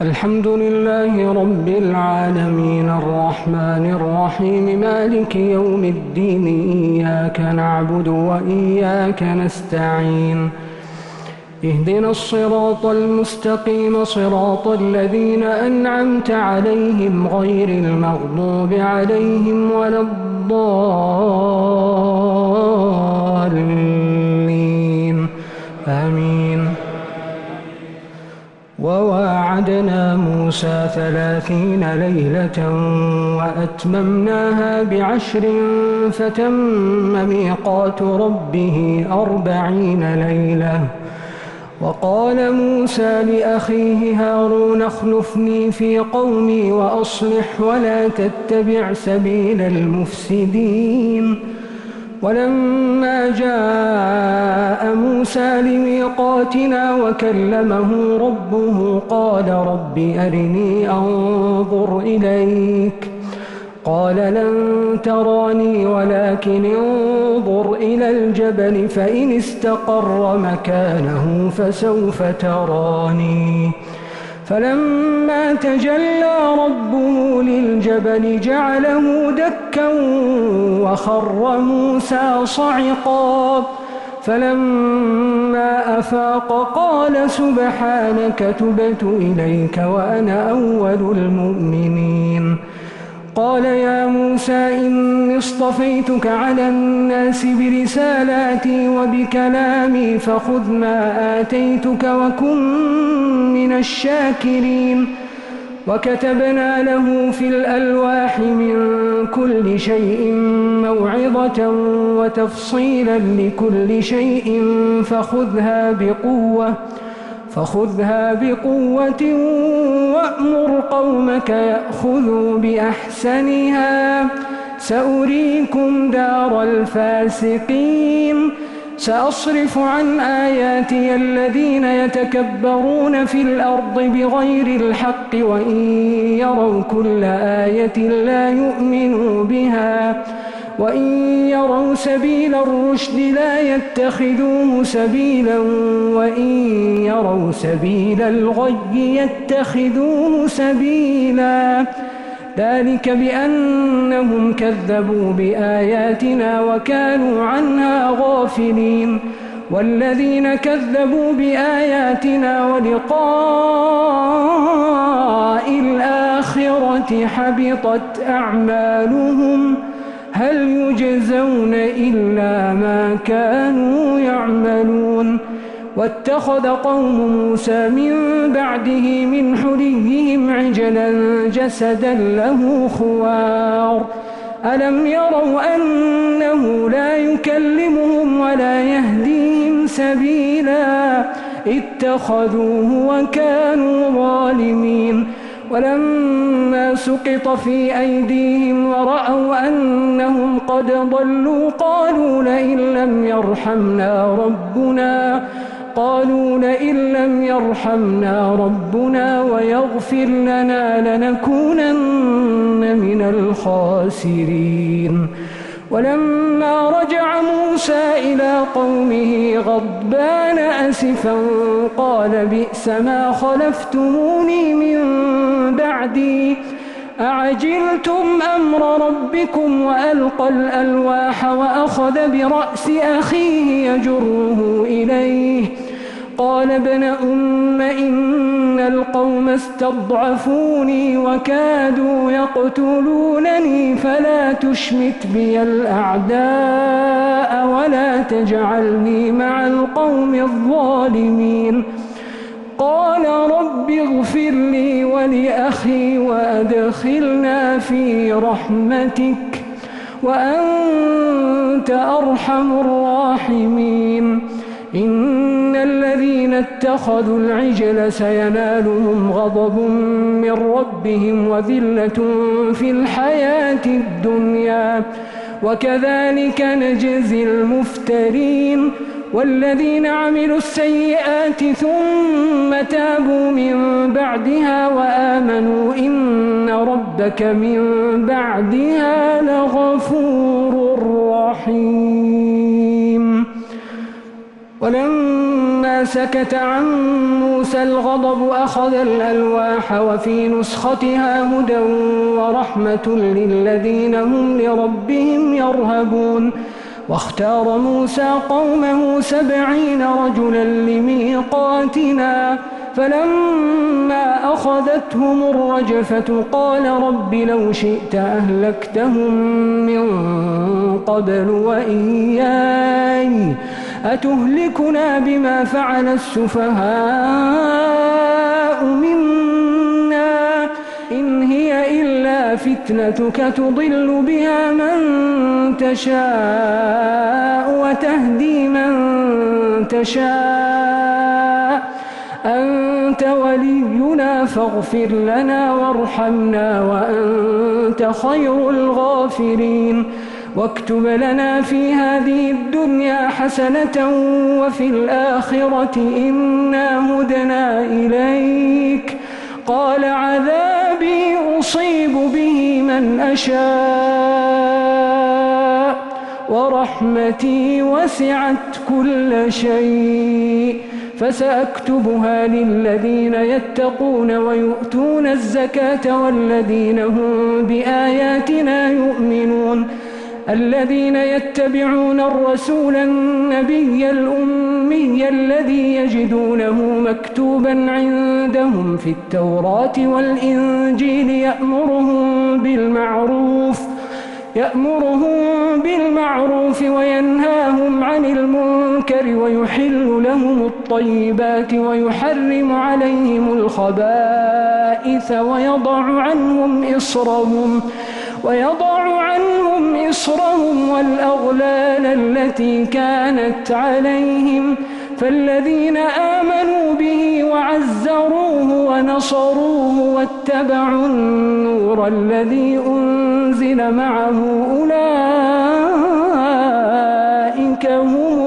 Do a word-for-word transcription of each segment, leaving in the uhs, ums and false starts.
الحمد لله رب العالمين الرحمن الرحيم مالك يوم الدين إياك نعبد وإياك نستعين اهدنا الصراط المستقيم صراط الذين أنعمت عليهم غير المغضوب عليهم ولا الضالين آمين. وواعدنا موسى ثلاثين ليلة وأتممناها بعشر فتم ميقات ربه أربعين ليلة. وقال موسى لأخيه هارون اخلفني في قومي وأصلح ولا تتبع سبيل المفسدين. ولما جاء موسى لميقاتنا وكلمه ربه قال رب أرني أنظر إليك قال لن تراني ولكن انظر إلى الجبل فإن استقر مكانه فسوف تراني. فلما تجلى ربه للجبل جعله دكا وخر موسى صعقا. فلما أفاق قال سبحانك تبت إليك وأنا أول المؤمنين. قال يا موسى إني اصطفيتك على الناس برسالاتي وبكلامي فخذ ما آتيتك وكن من الشاكرين. وكتبنا له في الألواح من كل شيء موعظة وتفصيلا لكل شيء فخذها بقوة فخذها بقوة وأمر قومك يأخذوا بأحسنها سأريكم دار الفاسقين. سأصرف عن آياتي الذين يتكبرون في الأرض بغير الحق وإن يروا كل آية لا يؤمنوا بها وإن يروا سبيل الرشد لا يتخذوه سبيلا وإن يروا سبيل الغي يتخذوه سبيلا. ذلك بأنهم كذبوا بآياتنا وكانوا عنها غافلين. والذين كذبوا بآياتنا ولقاء الآخرة حبطت أعمالهم هل يجزون إلا ما كانوا يعملون. واتخذ قوم موسى من بعده من حليهم عجلا جسدا له خوار ألم يروا أنه لا يكلمهم ولا يهديهم سبيلا اتخذوه وكانوا ظالمين. ولما سقط في أيديهم ورأوا أنهم قد ضلوا قالوا لئن لم يرحمنا ربنا قالوا لئن لم يرحمنا ربنا ويغفر لنا لنكونن من الخاسرين. ولما رجع موسى إلى قومه غضبان أسفا قال بئس ما خلفتموني من بعدي أعجلتم أمر ربكم وألقى الألواح وأخذ برأس أخيه يجره إليه قال ابن أم إن القوم استضعفوني وكادوا يقتلونني فلا تشمت بي الأعداء ولا تجعلني مع القوم الظالمين. قال رب اغفر لي ولأخي وأدخلنا في رحمتك وأنت أرحم الراحمين. إن الذين اتخذوا العجل سينالهم غضب من ربهم وذلة في الحياة الدنيا وكذلك نجزي المفترين. والذين عملوا السيئات ثم تابوا من بعدها وآمنوا إن ربك من بعدها لغفور رحيم. ولما فلما سكت عن موسى الغضب أخذ الألواح وفي نسختها هدى ورحمة للذين هم لربهم يرهبون واختار موسى قومه سبعين رجلا لميقاتنا فلما أخذتهم الرجفة قال رب لو شئت أهلكتهم من قبل وإياي أتهلكنا بما فعل السفهاء منا إن هي إلا فتنتك تضل بها من تشاء وتهدي من تشاء أنت ولينا فاغفر لنا وارحمنا وأنت خير الغافرين واكتب لنا في هذه الدنيا حسنة وفي الآخرة إنا هدنا إليك قال عذابي أصيب به من أشاء ورحمتي وسعت كل شيء فسأكتبها للذين يتقون ويؤتون الزكاة والذين هم بآياتنا يؤمنون الذين يتبعون الرسول النبي الأمي الذي يجدونه مكتوبا عندهم في التوراة والإنجيل يأمرهم بالمعروف يأمرهم بالمعروف وينهاهم عن المنكر ويحل لهم الطيبات ويحرم عليهم الخبائث ويضع عنهم إصرهم ويضع عنهم إصرهم والأغلال التي كانت عليهم فالذين آمنوا به وعزروه ونصروه واتبعوا النور الذي أنزل معه أولئك هم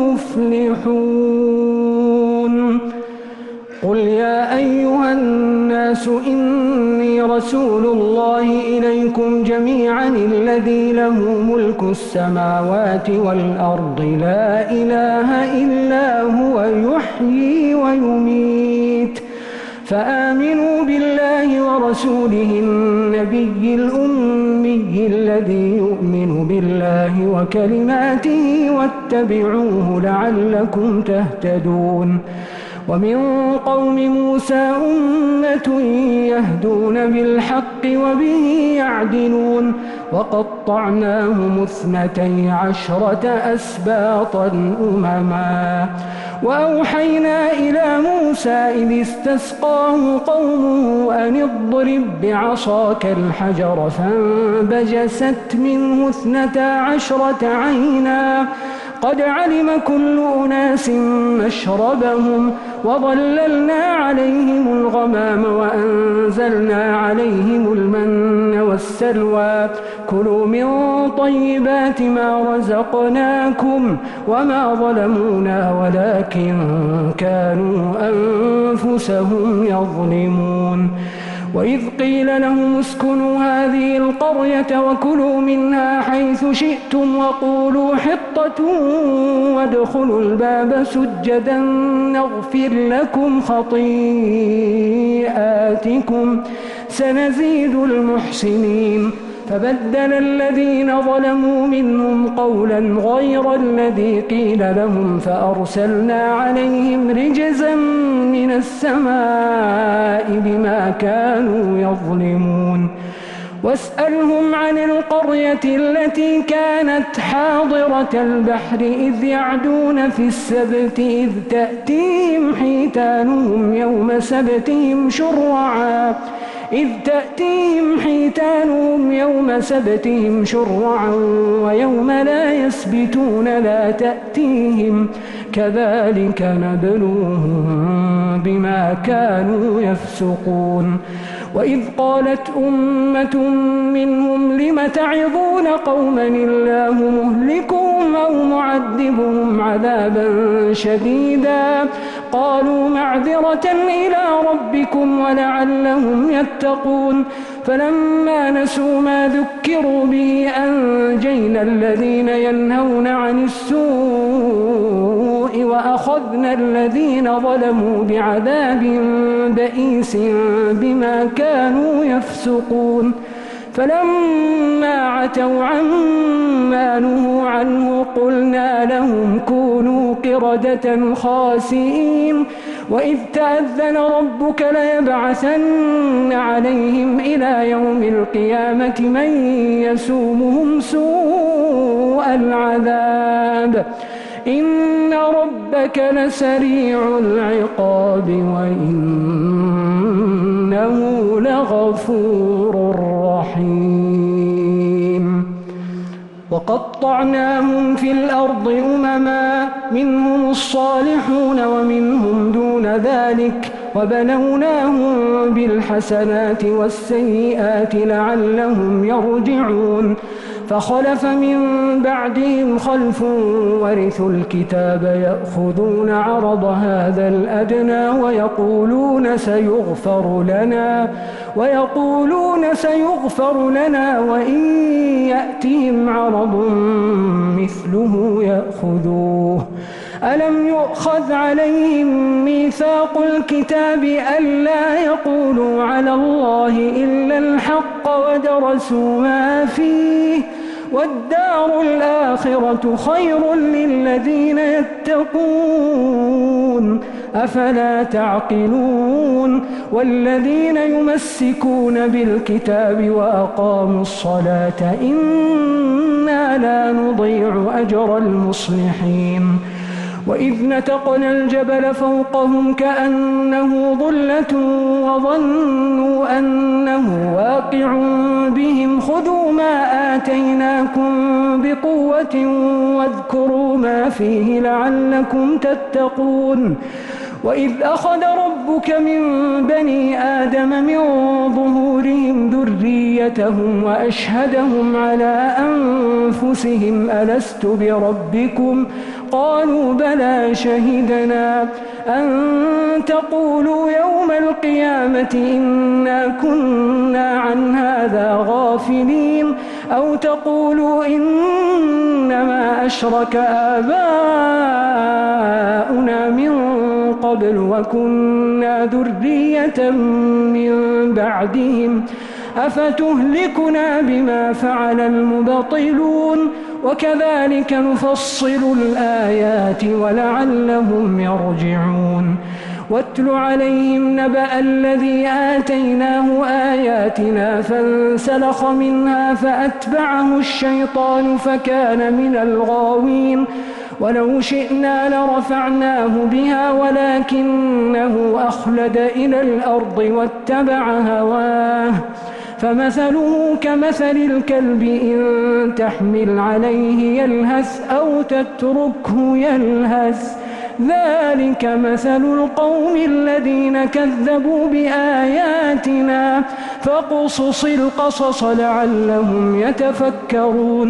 المفلحون قل يا أيها الناس إني رسول الله إليكم جميعا الذي له ملك السماوات والأرض لا إله إلا هو يحيي ويميت فآمنوا بالله ورسوله النبي الأمي الذي يؤمن بالله وكلماته واتبعوه لعلكم تهتدون ومن قوم موسى أمة يهدون بالحق وبه يعدلون وقطعناهم اثنتي عشرة أسباطا أمما وأوحينا إلى موسى إذ استسقاه قومه أن اضرب بعصاك الحجر فانبجست منه اثنتا عشرة عينا قد علم كل أناس مشربهم وظللنا عليهم الغمام وأنزلنا عليهم المن والسلوى كلوا من طيبات ما رزقناكم وما ظلمونا ولكن كانوا أنفسهم يظلمون وإذ قيل لهم اسكنوا هذه القرية وكلوا منها حيث شئتم وقولوا حطة وادخلوا الباب سجدا نغفر لكم خطيئاتكم سنزيد المحسنين فبدل الذين ظلموا منهم قولا غير الذي قيل لهم فأرسلنا عليهم رجزا من السماء بما كانوا يظلمون واسألهم عن القرية التي كانت حاضرة البحر إذ يعدون في السبت إذ تأتيهم حيتانهم يوم سبتهم شرعا إذ تأتيهم حيتانهم يوم سبتهم شرعا ويوم لا يسبتون لا تأتيهم كذلك نبلوهم بما كانوا يفسقون وإذ قالت أمة منهم لم تعظون قوما الله مهلكهم أو معذبهم عذابا شديدا قالوا معذرة إلى ربكم ولعلهم يتقون فلما نسوا ما ذكروا به أنجينا الذين ينهون عن السوء وأخذنا الذين ظلموا بعذاب بئيس بما كانوا يفسقون فلما عتوا عما نهوا عنه قلنا لهم كونوا قردة خاسئين وإذ تأذن ربك ليبعثن عليهم إلى يوم القيامة من يسومهم سوء العذاب إن ربك لسريع العقاب وإنه لغفور رحيم وقطعناهم في الأرض أمما منهم الصالحون ومنهم دون ذلك وبلوناهم بالحسنات والسيئات لعلهم يرجعون فخلف من بعدهم خلف ورثوا الكتاب يأخذون عرض هذا الأدنى ويقولون سيغفر لنا ويقولون سيغفر لنا وإن يأتهم عرض مثله يأخذوه ألم يؤخذ عليهم ميثاق الكتاب ألا يقولوا على الله إلا الحق ودرسوا ما فيه والدار الآخرة خير للذين يتقون أفلا تعقلون والذين يمسكون بالكتاب وأقاموا الصلاة إنا لا نضيع أجر المصلحين وإذ نتقنا الجبل فوقهم كأنه ظلة وظنوا أنه واقع بهم خذوا ما آتيناكم بقوة واذكروا ما فيه لعلكم تتقون وإذ أخذ ربك من بني آدم من ظهورهم ذريتهم وأشهدهم على أنفسهم ألست بربكم قالوا بلى شهدنا أن تقولوا يوم القيامة إنا كنا عن هذا غافلين أو تقولوا إنما أشرك آباؤنا من قبل وكنا ذرية من بعدهم أفتهلكنا بما فعل المبطلون وكذلك نفصل الآيات ولعلهم يرجعون واتل عليهم نبأ الذي آتيناه آياتنا فانسلخ منها فأتبعه الشيطان فكان من الغاوين ولو شئنا لرفعناه بها ولكنه أخلد إلى الأرض واتبع هواه فمثله كمثل الكلب إن تحمل عليه يلهث أو تتركه يلهث ذلك مثل القوم الذين كذبوا بآياتنا فاقصص القصص لعلهم يتفكرون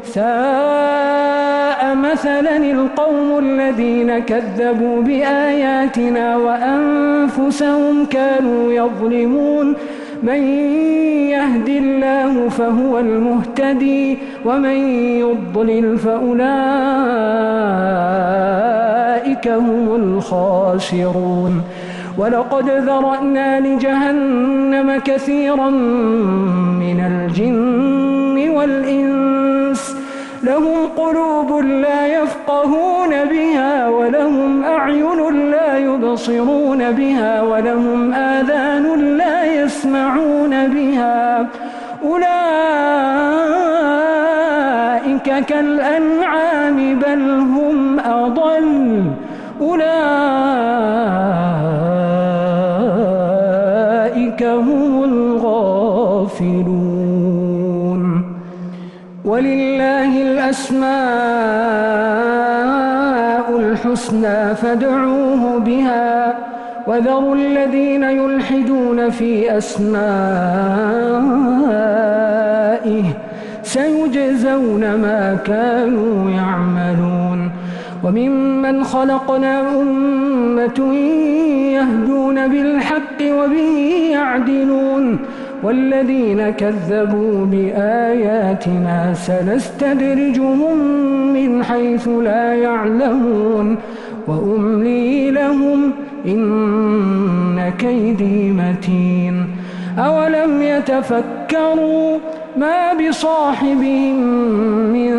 ساء مثلا القوم الذين كذبوا بآياتنا وأنفسهم كانوا يظلمون من يهد الله فهو المهتدي ومن يضلل فأولئك هم الخاسرون ولقد ذرأنا لجهنم كثيرا من الجن والإنس لهم قلوب لا يفقهون بها ولهم أعين لا يبصرون بها ولهم آذان لا يسمعون بها أولئك كالأنعام بل هم أضل أولئك هم الغافلون ولله الأسماء الحسنى فادعوه بها وذروا الذين يلحدون في أسمائه سيجزون ما كانوا يعملون وممن خلقنا أمة يهدون بالحق وبه يعدلون والذين كذبوا بآياتنا سنستدرجهم من حيث لا يعلمون وأملي لهم إن كيدي متين أولم يتفكروا ما بصاحبهم من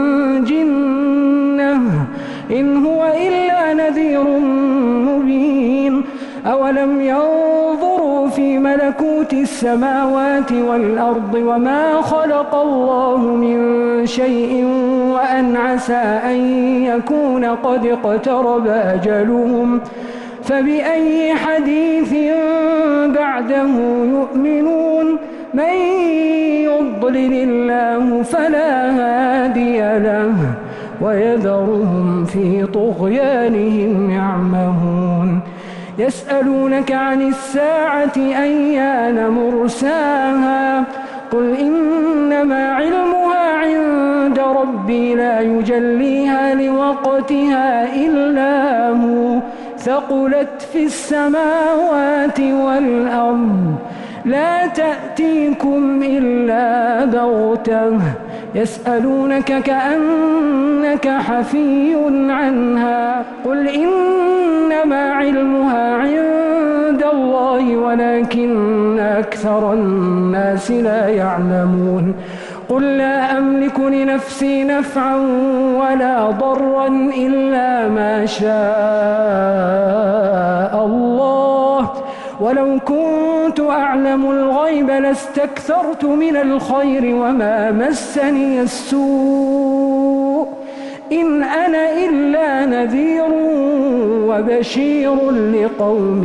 جنة إن هو إلا نذير مبين أولم ينظروا في ملكوت السماوات والأرض وما خلق الله من شيء وأن عسى أن يكون قد اقترب أجلهم فبأي حديث بعده يؤمنون من يضلل الله فلا هادي له ويذرهم في طغيانهم يعمهون يسألونك عن الساعة أيان مرساها قل إنما علمها عند ربي لا يجليها لوقتها إلا هو ثقلت في السماوات والأرض لا تأتيكم إلا بغتة يسألونك كأنك حفي عنها قل إنما علمها عند الله ولكن أكثر الناس لا يعلمون قل لا أملك لنفسي نفعا ولا ضرا إلا ما شاء الله ولو كنت أعلم الغيب لاستكثرت من الخير وما مسني السوء إن أنا إلا نذير وبشير لقوم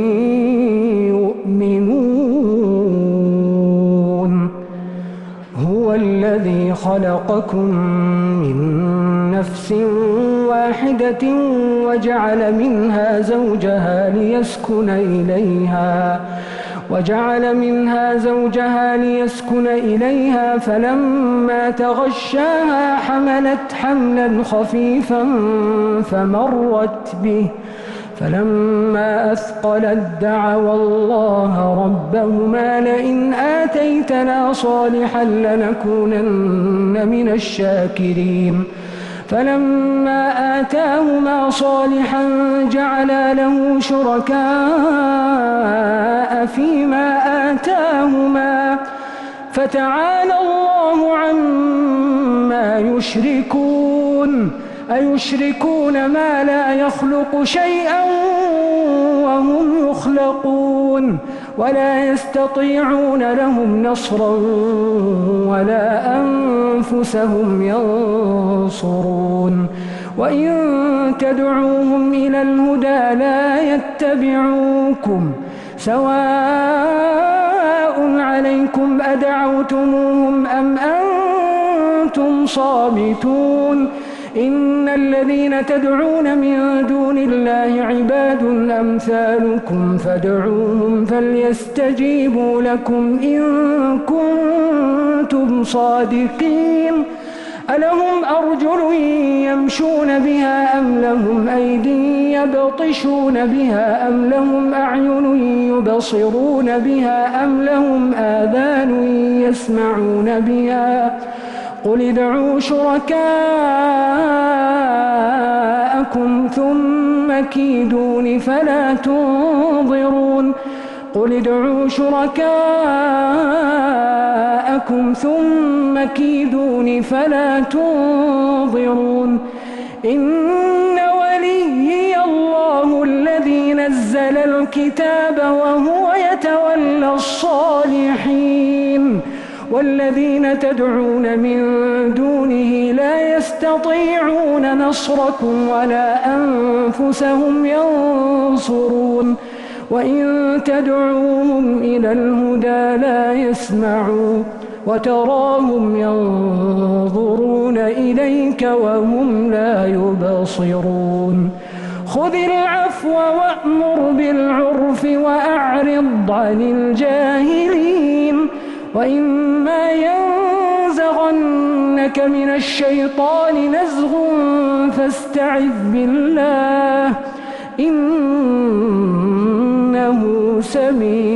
يؤمنون هو الذي خلقكم من نفس واحدة وجعل منها زوجها ليسكن إليها وجعل منها زوجها ليسكن إليها فلما تغشاها حملت حملا خفيفا فمرت به فلما أثقلت دعوا الله ربهما لئن آتيتنا صالحا لنكونن من الشاكرين فلما آتاهما صالحا جعلا له شركاء فيما آتاهما فتعالى الله عما يشركون أيشركون ما لا يخلق شيئا وهم يخلقون ولا يستطيعون لهم نصرا ولا أنفسهم ينصرون وإن تدعوهم إلى الهدى لا يتبعوكم سواء عليكم أدعوتموهم أم أنتم صامتون إن الذين تدعون من دون الله عباد أمثالكم فادعوهم فليستجيبوا لكم إن كنتم صادقين ألهم أرجل يمشون بها أم لهم أيدي يبطشون بها أم لهم أعين يبصرون بها أم لهم آذان يسمعون بها قل ادعوا شركاءكم ثم كيدون فلا تنظرون قل ادعوا شركاءكم ثم كيدون فلا تنظرون إن وليي الله الذي نزل الكتاب وهو يتولى الصالحين والذين تدعون من دونه لا يستطيعون نصركم ولا أنفسهم ينصرون وإن تدعوهم إلى الهدى لا يسمعوا وتراهم ينظرون إليك وهم لا يبصرون خذ العفو وأمر بالعرف وأعرض عن الجاهلين وإما ينزغنك لك من الشيطان نزغ فاستعذ بالله إنه سميع